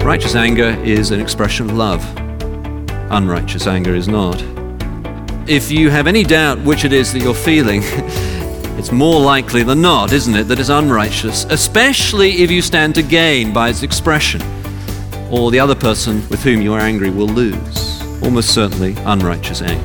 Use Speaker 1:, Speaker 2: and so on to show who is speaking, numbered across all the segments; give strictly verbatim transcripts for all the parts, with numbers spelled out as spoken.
Speaker 1: Righteous anger is an expression of love. Unrighteous anger is not. If you have any doubt which it is that you're feeling, it's more likely than not, isn't it, that it's unrighteous, especially if you stand to gain by its expression, or the other person with whom you are angry will lose. Almost certainly unrighteous anger.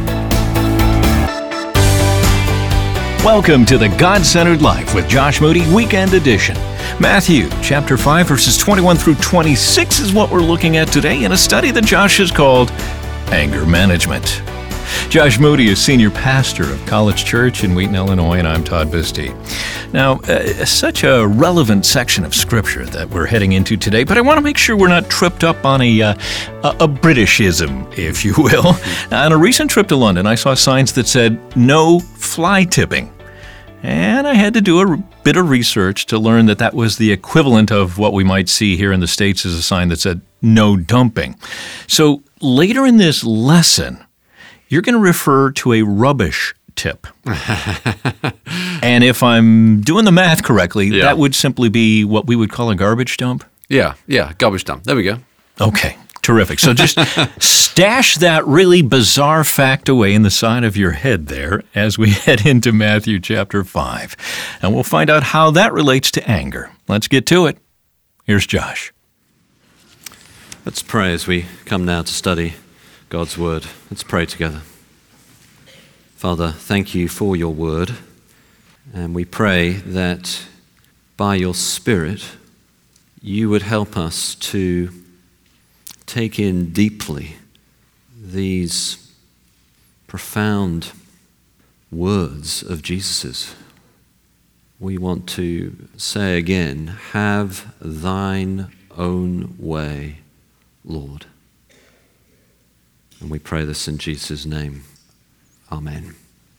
Speaker 2: Welcome to the God-Centered Life with Josh Moody Weekend Edition. Matthew chapter five, verses twenty-one through twenty-six is what we're looking at today in a study that Josh has called Anger Management. Josh Moody is senior pastor of College Church in Wheaton, Illinois, and I'm Todd Bisty. Now, uh, such a relevant section of Scripture that we're heading into today, but I want to make sure we're not tripped up on a, uh, a, a Britishism, if you will. Now, on a recent trip to London, I saw signs that said, no fly tipping. And I had to do a bit of research to learn that that was the equivalent of what we might see here in the States as a sign that said, no dumping. So later in this lesson, you're going to refer to a rubbish tip. And if I'm doing the math correctly, yeah. that would simply be what we would call a garbage dump?
Speaker 1: Yeah, yeah, garbage dump. There we go.
Speaker 2: Okay, terrific. So just stash that really bizarre fact away in the side of your head there as we head into Matthew chapter five. And we'll find out how that relates to anger. Let's get to it. Here's Josh.
Speaker 1: Let's pray as we come now to study God's Word. Let's pray together. Father, thank you for your Word, and we pray that by your Spirit you would help us to take in deeply these profound words of Jesus's. We want to say again, have thine own way, Lord. And we pray this in Jesus' name. Amen.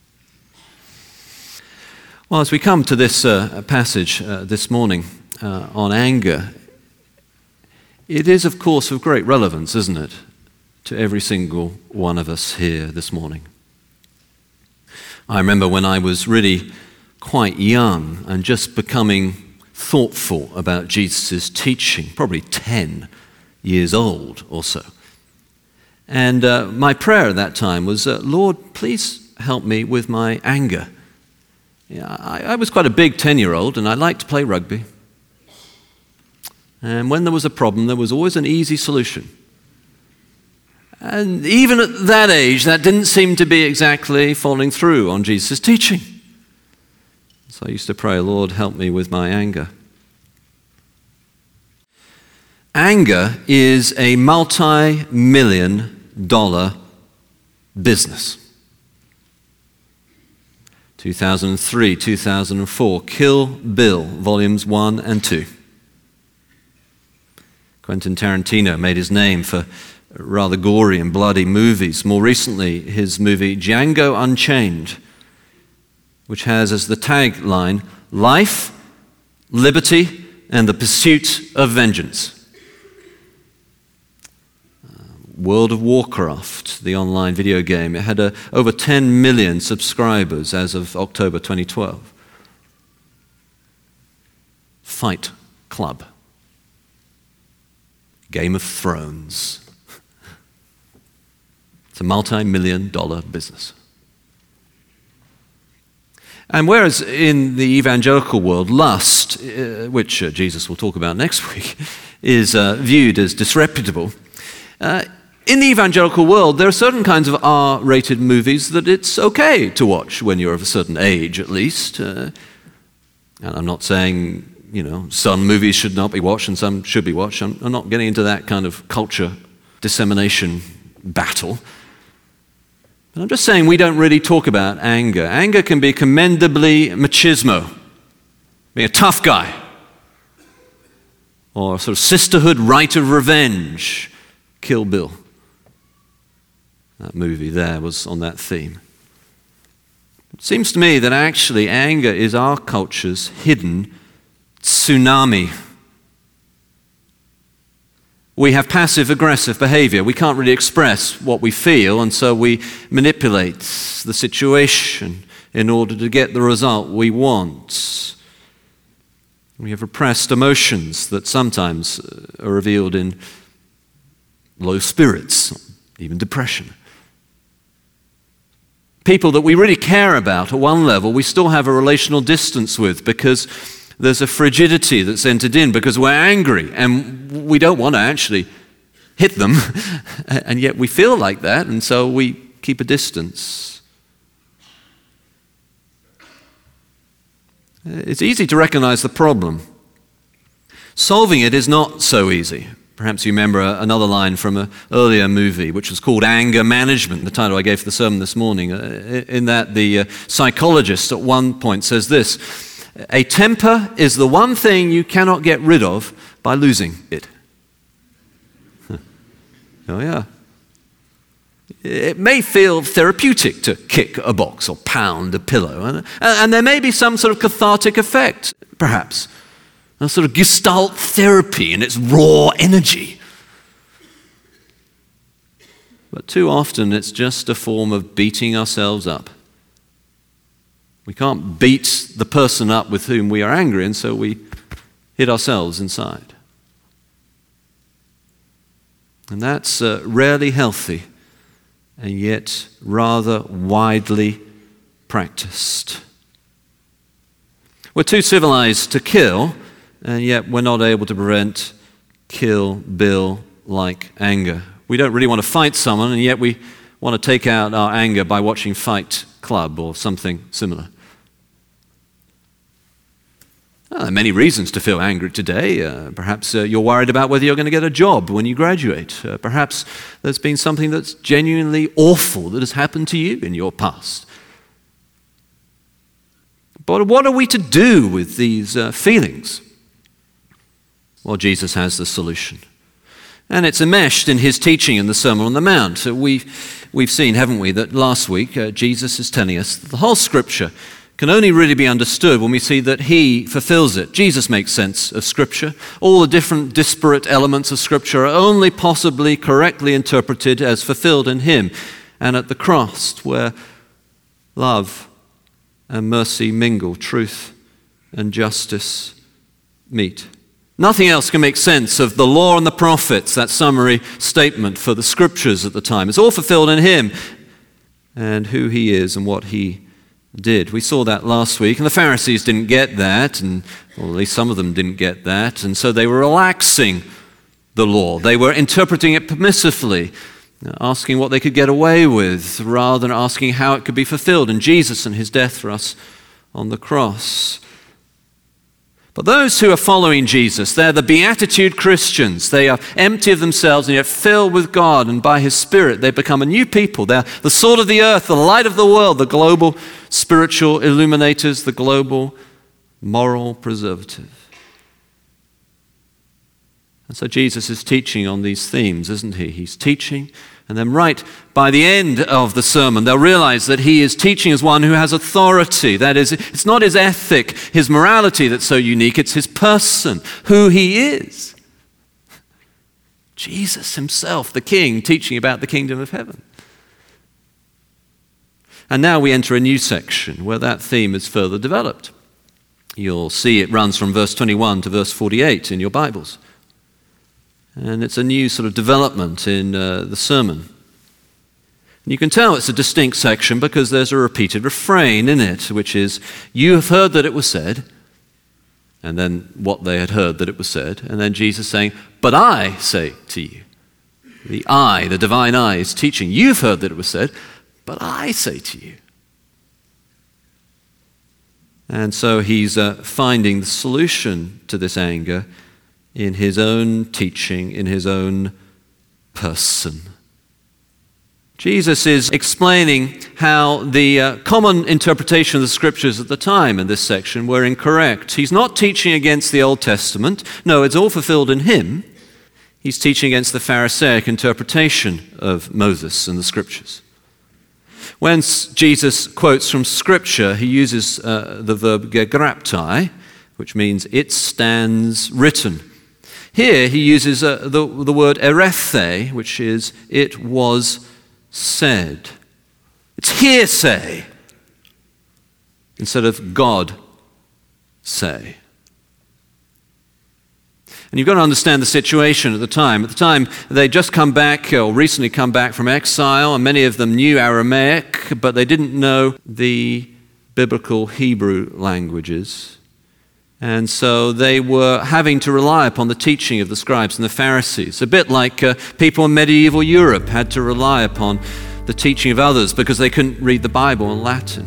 Speaker 1: Well, as we come to this uh, passage uh, this morning uh, on anger, it is, of course, of great relevance, isn't it, to every single one of us here this morning. I remember when I was really quite young and just becoming thoughtful about Jesus' teaching, probably ten years old or so. And uh, my prayer at that time was, uh, Lord, please help me with my anger. Yeah, I, I was quite a big ten-year-old, and I liked to play rugby. And when there was a problem, there was always an easy solution. And even at that age, that didn't seem to be exactly following through on Jesus' teaching. So I used to pray, Lord, help me with my anger. Anger is a multi-million dollar business. two thousand three, two thousand four, Kill Bill, volumes one and two. Quentin Tarantino made his name for rather gory and bloody movies. More recently, his movie Django Unchained, which has as the tagline, life, liberty, and the pursuit of vengeance. World of Warcraft, the online video game, it had uh, over ten million subscribers as of October twenty twelve. Fight Club. Game of Thrones. It's a multi-million dollar business. And whereas in the evangelical world, lust, uh, which uh, Jesus will talk about next week, is uh, viewed as disreputable, uh, in the evangelical world, there are certain kinds of R-rated movies that it's okay to watch when you're of a certain age, at least. Uh, and I'm not saying, you know, some movies should not be watched and some should be watched. I'm, I'm not getting into that kind of culture dissemination battle. But I'm just saying we don't really talk about anger. Anger can be commendably machismo, being a tough guy, or a sort of sisterhood rite of revenge. Kill Bill. That movie there was on that theme. It seems to me that actually anger is our culture's hidden tsunami. We have passive-aggressive behavior. We can't really express what we feel, and so we manipulate the situation in order to get the result we want. We have repressed emotions that sometimes are revealed in low spirits, even depression. People that we really care about at one level, we still have a relational distance with because there's a frigidity that's entered in because we're angry and we don't want to actually hit them, and yet we feel like that, and so we keep a distance. It's easy to recognize the problem. Solving it is not so easy. Perhaps you remember another line from an earlier movie, which was called Anger Management, the title I gave for the sermon this morning, in that the psychologist at one point says this: a temper is the one thing you cannot get rid of by losing it. Oh yeah. It may feel therapeutic to kick a box or pound a pillow, and, and there may be some sort of cathartic effect, perhaps. A sort of gestalt therapy in its raw energy. But too often it's just a form of beating ourselves up. We can't beat the person up with whom we are angry, and so we hit ourselves inside. And that's uh, rarely healthy, and yet rather widely practiced. We're too civilized to kill, and yet we're not able to prevent Kill Bill-like anger. We don't really want to fight someone, and yet we want to take out our anger by watching Fight Club or something similar. Well, there are many reasons to feel angry today. Uh, perhaps uh, you're worried about whether you're going to get a job when you graduate. Uh, perhaps there's been something that's genuinely awful that has happened to you in your past. But what are we to do with these uh, feelings? Well, Jesus has the solution. And it's enmeshed in his teaching in the Sermon on the Mount. So we've, we've seen, haven't we, that last week uh, Jesus is telling us that the whole Scripture can only really be understood when we see that he fulfills it. Jesus makes sense of Scripture. All the different disparate elements of Scripture are only possibly correctly interpreted as fulfilled in him. And at the cross, where love and mercy mingle, truth and justice meet. Nothing else can make sense of the law and the prophets, that summary statement for the Scriptures at the time. It's all fulfilled in him and who he is and what he did. We saw that last week, and the Pharisees didn't get that, and well, at least some of them didn't get that, and so they were relaxing the law. They were interpreting it permissively, asking what they could get away with, rather than asking how it could be fulfilled in Jesus and his death for us on the cross. But those who are following Jesus, they're the beatitude Christians. They are empty of themselves and yet filled with God, and by his Spirit they become a new people. They're the salt of the earth, the light of the world, the global spiritual illuminators, the global moral preservative. And so Jesus is teaching on these themes, isn't he? He's teaching, and then right by the end of the sermon, they'll realize that he is teaching as one who has authority. That is, it's not his ethic, his morality that's so unique, it's his person, who he is. Jesus himself, the King, teaching about the kingdom of heaven. And now we enter a new section where that theme is further developed. You'll see it runs from verse twenty-one to verse forty-eight in your Bibles. And it's a new sort of development in uh, the sermon. And you can tell it's a distinct section because there's a repeated refrain in it, which is, you have heard that it was said, and then what they had heard that it was said, and then Jesus saying, but I say to you. The I, the divine I, is teaching. You've heard that it was said, but I say to you. And so he's uh, finding the solution to this anger in his own teaching, in his own person. Jesus is explaining how the uh, common interpretation of the Scriptures at the time in this section were incorrect. He's not teaching against the Old Testament. No, it's all fulfilled in him. He's teaching against the Pharisaic interpretation of Moses and the Scriptures. When Jesus quotes from Scripture, he uses uh, the verb gegraptai, which means it stands written. Here he uses uh, the, the word erethe, which is it was said. It's hearsay instead of God say. And you've got to understand the situation at the time. At the time, they'd just come back, or recently come back from exile, and many of them knew Aramaic, but they didn't know the biblical Hebrew languages. And so they were having to rely upon the teaching of the scribes and the Pharisees, a bit like uh, people in medieval Europe had to rely upon the teaching of others because they couldn't read the Bible in Latin.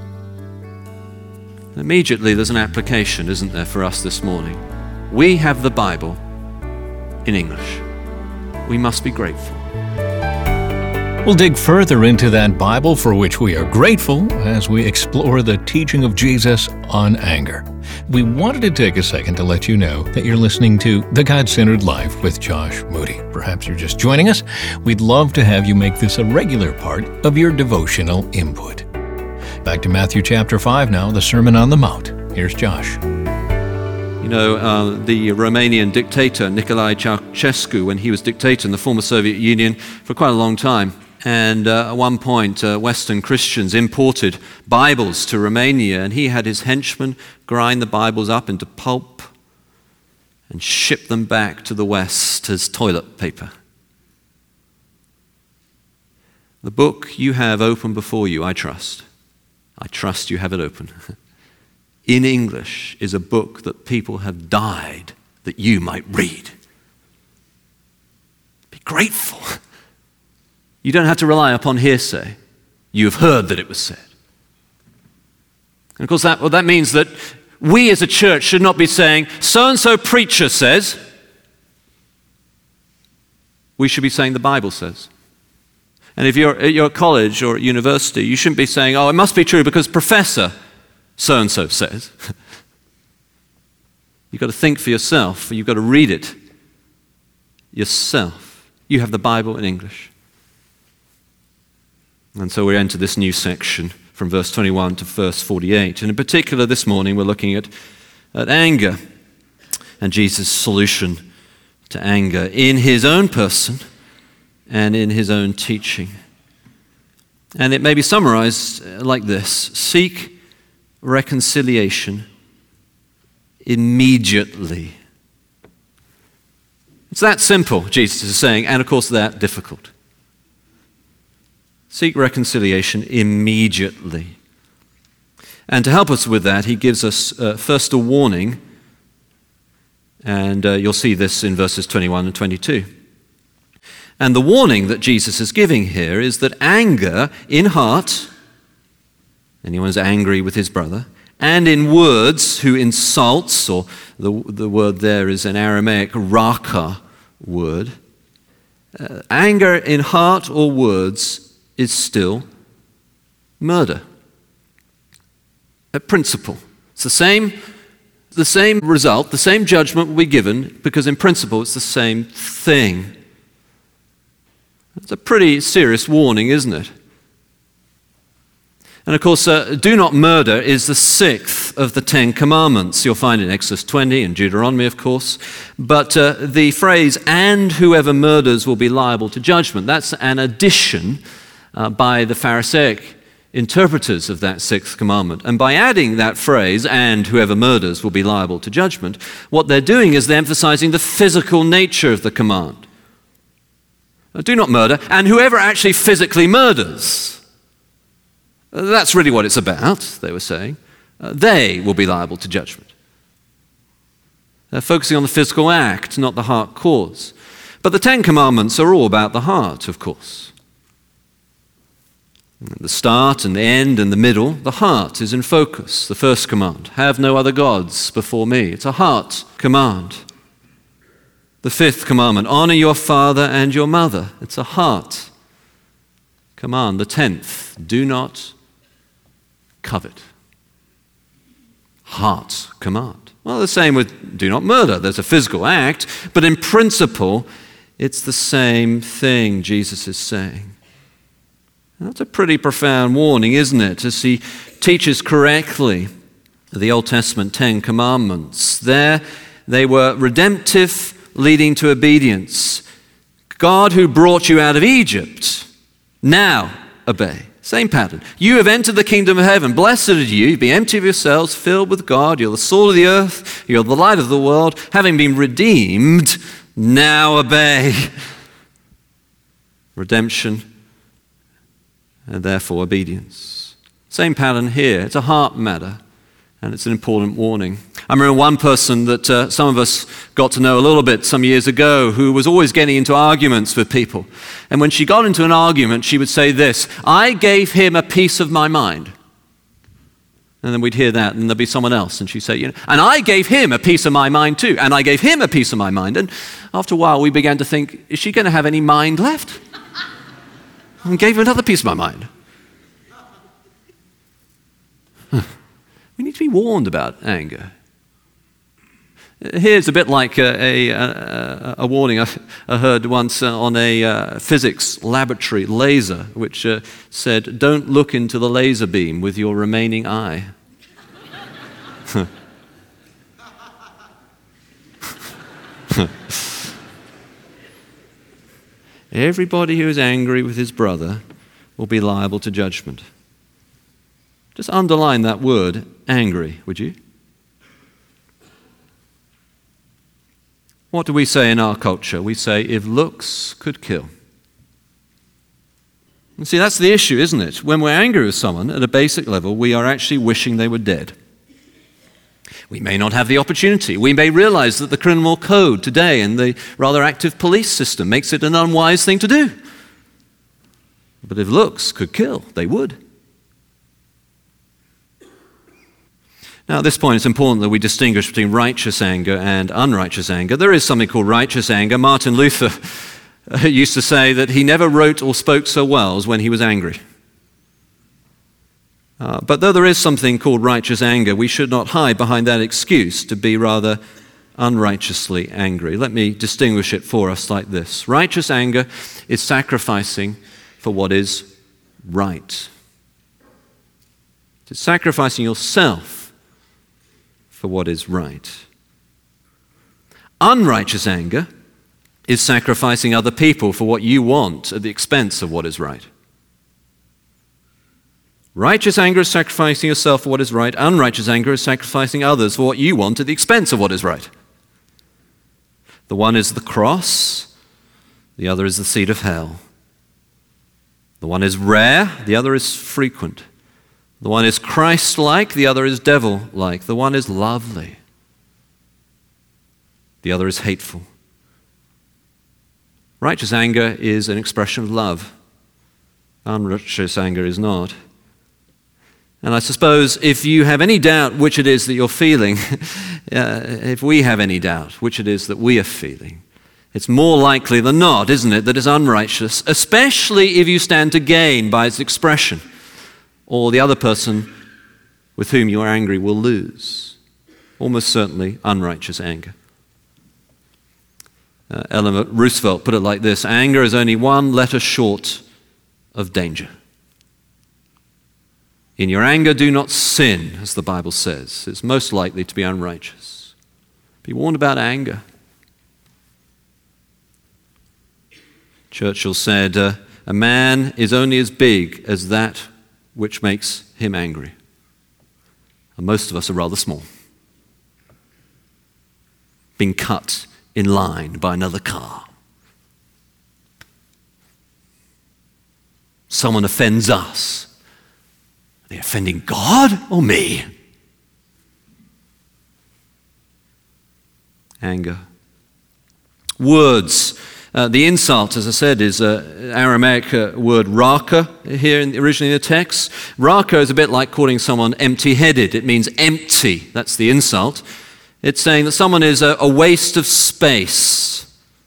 Speaker 1: Immediately there's an application, isn't there, for us this morning? We have the Bible in English. We must be grateful.
Speaker 2: We'll dig further into that Bible for which we are grateful as we explore the teaching of Jesus on anger. We wanted to take a second to let you know that you're listening to The God-Centered Life with Josh Moody. Perhaps you're just joining us. We'd love to have you make this a regular part of your devotional input. Back to Matthew chapter five now, the Sermon on the Mount. Here's Josh.
Speaker 1: You know, uh, the Romanian dictator, Nicolae Ceausescu, when he was dictator in the former Soviet Union for quite a long time, and uh, at one point, uh, Western Christians imported Bibles to Romania, and he had his henchmen grind the Bibles up into pulp and ship them back to the West as toilet paper. The book you have open before you, I trust. I trust you have it open. In English is a book that people have died that you might read. Be grateful. You don't have to rely upon hearsay. You have heard that it was said. And of course that, well, that means that we as a church should not be saying, so-and-so preacher says. We should be saying the Bible says. And if you're at your college or university, you shouldn't be saying, oh, it must be true because Professor so-and-so says. You've got to think for yourself. You've got to read it yourself. You have the Bible in English. And so we enter this new section from verse twenty-one to verse forty-eight. And in particular this morning we're looking at, at anger and Jesus' solution to anger in his own person and in his own teaching. And it may be summarized like this: seek reconciliation immediately. It's that simple, Jesus is saying, and of course that difficult. Seek reconciliation immediately. And to help us with that, he gives us uh, first a warning, and uh, you'll see this in verses twenty-one and twenty-two. And the warning that Jesus is giving here is that anger in heart, anyone who's angry with his brother, and in words who insults, or the, the word there is an Aramaic raka word, uh, anger in heart or words is still murder. A principle. It's the same, the same result, the same judgment will be given, because in principle it's the same thing. It's a pretty serious warning, isn't it? And of course, uh, do not murder is the sixth of the Ten Commandments. You'll find in Exodus twenty and Deuteronomy, of course. But uh, the phrase, and whoever murders will be liable to judgment, that's an addition uh, by the Pharisaic interpreters of that sixth commandment. And by adding that phrase, and whoever murders will be liable to judgment, what they're doing is they're emphasizing the physical nature of the command. Do not murder, and whoever actually physically murders. That's really what it's about, they were saying. Uh, they will be liable to judgment. They're focusing on the physical act, not the heart cause. But the Ten Commandments are all about the heart, of course. The start and the end and the middle, the heart is in focus. The first command, have no other gods before me. It's a heart command. The fifth commandment, honor your father and your mother. It's a heart command. The tenth, do not covet. Heart command. Well, the same with do not murder. There's a physical act, but in principle, it's the same thing Jesus is saying. That's a pretty profound warning, isn't it? As he teaches correctly the Old Testament Ten Commandments. There, they were redemptive, leading to obedience. God who brought you out of Egypt, now obey. Same pattern. You have entered the kingdom of heaven. Blessed are you. Be empty of yourselves, filled with God. You're the salt of the earth. You're the light of the world. Having been redeemed, now obey. Redemption and therefore obedience. Same pattern here. It's a heart matter, and it's an important warning. I remember one person that uh, some of us got to know a little bit some years ago who was always getting into arguments with people. And when she got into an argument, she would say this: I gave him a piece of my mind. And then we'd hear that, and there'd be someone else, and she'd say, you know, and I gave him a piece of my mind too, and I gave him a piece of my mind. And after a while, we began to think, is she going to have any mind left? And gave him another piece of my mind. Huh. We need to be warned about anger. Here's a bit like a, a, a warning I, I heard once on a uh, physics laboratory laser, which uh, said, don't look into the laser beam with your remaining eye. Everybody who is angry with his brother will be liable to judgment. Just underline that word, angry, would you? What do we say in our culture? We say, if looks could kill. And see, that's the issue, isn't it? When we're angry with someone, at a basic level, we are actually wishing they were dead. We may not have the opportunity. We may realize that the criminal code today and the rather active police system makes it an unwise thing to do. But if looks could kill, they would. Now, at this point, it's important that we distinguish between righteous anger and unrighteous anger. There is something called righteous anger. Martin Luther used to say that he never wrote or spoke so well as when he was angry. Uh, but though there is something called righteous anger, we should not hide behind that excuse to be rather unrighteously angry. Let me distinguish it for us like this. Righteous anger is sacrificing for what is right. It's sacrificing yourself for what is right. Unrighteous anger is sacrificing other people for what you want at the expense of what is right. Righteous anger is sacrificing yourself for what is right. Unrighteous anger is sacrificing others for what you want at the expense of what is right. The one is the cross, the other is the seat of hell. The one is rare, the other is frequent. The one is Christ-like, the other is devil-like. The one is lovely, the other is hateful. Righteous anger is an expression of love. Unrighteous anger is not. And I suppose if you have any doubt which it is that you're feeling, uh, if we have any doubt which it is that we are feeling, it's more likely than not, isn't it, that it's unrighteous, especially if you stand to gain by its expression, or the other person with whom you are angry will lose. Almost certainly unrighteous anger. Uh, Eleanor Roosevelt put it like this: anger is only one letter short of danger. In your anger, do not sin, as the Bible says. It's most likely to be unrighteous. Be warned about anger. Churchill said, uh, a man is only as big as that which makes him angry. And most of us are rather small. Being cut in line by another car. Someone offends us. Are they offending God or me? Anger. Words. Uh, the insult, as I said, is an Aramaic uh, word raka here in, originally in the text. Raka is a bit like calling someone empty-headed. It means empty. That's the insult. It's saying that someone is a, a waste of space.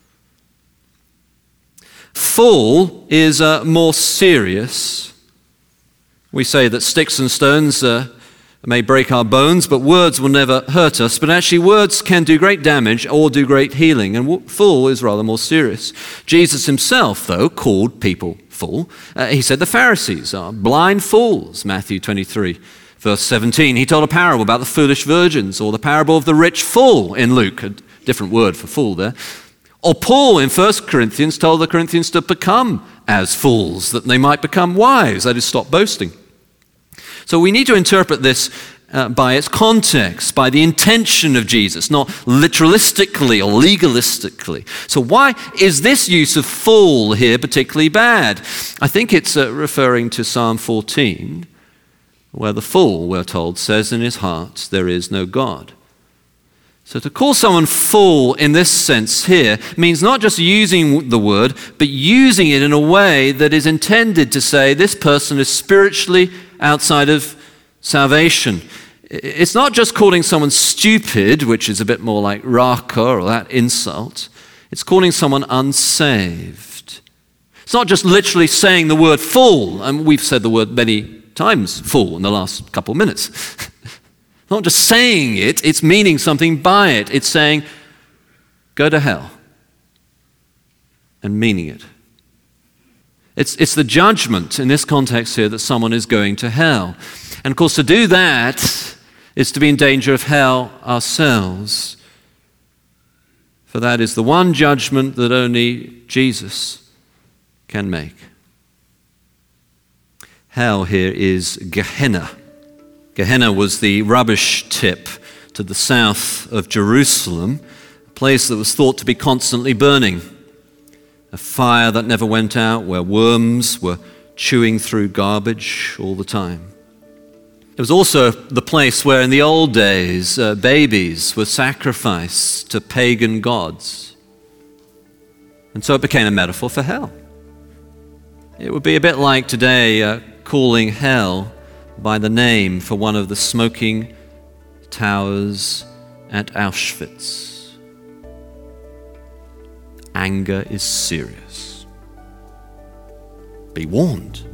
Speaker 1: Full is uh, more serious. We say that sticks and stones uh, may break our bones, but words will never hurt us. But actually, words can do great damage or do great healing, and full is rather more serious. Jesus himself, though, called people full. Uh, he said the Pharisees are blind fools, Matthew twenty-three, verse seventeen. He told a parable about the foolish virgins, or the parable of the rich fool in Luke, a different word for fool there. Or Paul in First Corinthians told the Corinthians to become as fools, that they might become wise, that is, stop boasting. So we need to interpret this uh, by its context, by the intention of Jesus, not literalistically or legalistically. So why is this use of fool here particularly bad? I think it's uh, referring to Psalm fourteen, where the fool, we're told, says in his heart, there is no God. So to call someone fool in this sense here means not just using the word, but using it in a way that is intended to say this person is spiritually outside of salvation. It's not just calling someone stupid, which is a bit more like raka or that insult. It's calling someone unsaved. It's not just literally saying the word fool, and we've said the word many times, fool, in the last couple of minutes. Not just saying it, it's meaning something by it. It's saying, go to hell, and meaning it. It's, it's the judgment in this context here that someone is going to hell. And of course, to do that is to be in danger of hell ourselves. For that is the one judgment that only Jesus can make. Hell here is Gehenna. Gehenna was the rubbish tip to the south of Jerusalem, a place that was thought to be constantly burning. A fire that never went out, where worms were chewing through garbage all the time. It was also the place where in the old days uh, babies were sacrificed to pagan gods. And so it became a metaphor for hell. It would be a bit like today uh, calling hell by the name for one of the smoking towers at Auschwitz. Anger is serious. Be warned.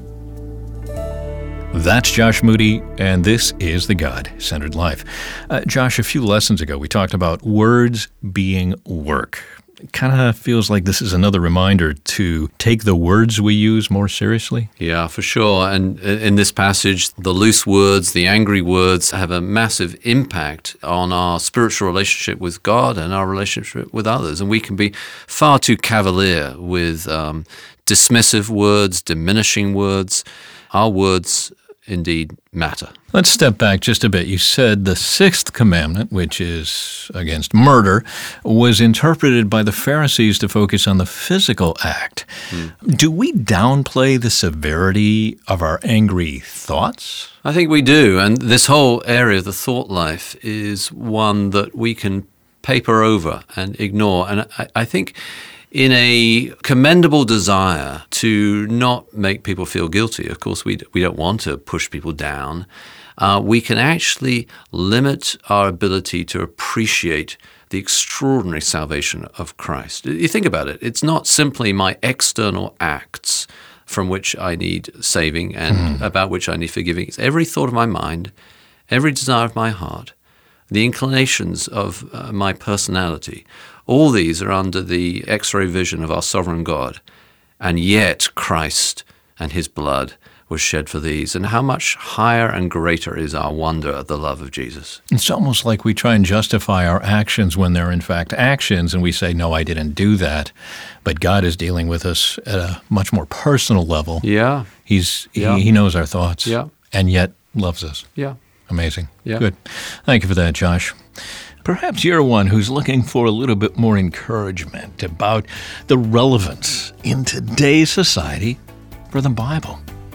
Speaker 2: That's Josh Moody, and this is The God-Centered Life. Uh, Josh, a few lessons ago, we talked about words being work. It kind of feels like this is another reminder to take the words we use more seriously.
Speaker 1: Yeah, for sure. And in this passage, the loose words, the angry words have a massive impact on our spiritual relationship with God and our relationship with others. And we can be far too cavalier with um, dismissive words, diminishing words. Our words indeed matter.
Speaker 2: Let's step back just a bit. You said the sixth commandment, which is against murder, was interpreted by the Pharisees to focus on the physical act. Hmm. Do we downplay the severity of our angry thoughts?
Speaker 1: I think we do, and this whole area of the thought life is one that we can paper over and ignore. And I, I think in a commendable desire to not make people feel guilty, of course we we don't want to push people down, uh, we can actually limit our ability to appreciate the extraordinary salvation of Christ. You think about it, it's not simply my external acts from which I need saving and mm. about which I need forgiving. It's every thought of my mind, every desire of my heart, the inclinations of uh, my personality. All these are under the X-ray vision of our sovereign God, and yet Christ and his blood was shed for these. And how much higher and greater is our wonder at the love of Jesus.
Speaker 2: It's almost like we try and justify our actions when they're in fact actions, and we say, no, I didn't do that. But God is dealing with us at a much more personal level.
Speaker 1: Yeah.
Speaker 2: He's
Speaker 1: yeah.
Speaker 2: He, he knows our thoughts,
Speaker 1: yeah.
Speaker 2: and yet loves us.
Speaker 1: Yeah.
Speaker 2: Amazing.
Speaker 1: Yeah.
Speaker 2: Good. Thank you for that, Josh. Perhaps you're one who's looking for a little bit more encouragement about the relevance in today's society for the Bible.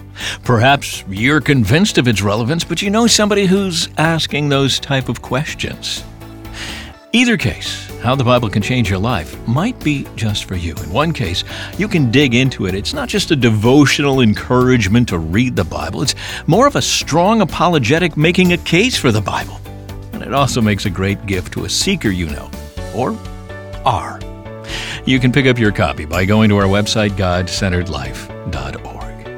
Speaker 2: Perhaps you're convinced of its relevance, but you know somebody who's asking those type of questions. Either case, how the Bible can change your life might be just for you. In one case, you can dig into it. It's not just a devotional encouragement to read the Bible. It's more of a strong apologetic making a case for the Bible. And it also makes a great gift to a seeker you know, or are. You can pick up your copy by going to our website, god centered life dot org.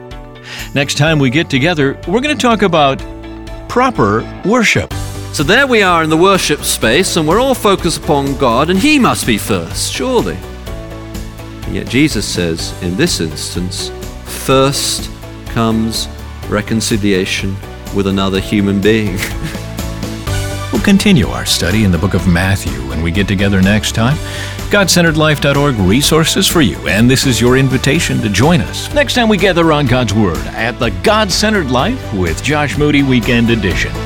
Speaker 2: Next time we get together, we're going to talk about proper worship.
Speaker 1: So there we are in the worship space, and we're all focused upon God, and he must be first, surely. And yet Jesus says, in this instance, first comes reconciliation with another human being.
Speaker 2: We'll continue our study in the book of Matthew when we get together next time. God God Centered Life dot org resources for you, and this is your invitation to join us next time we gather on God's Word at the God Centered Life with Josh Moody Weekend Edition.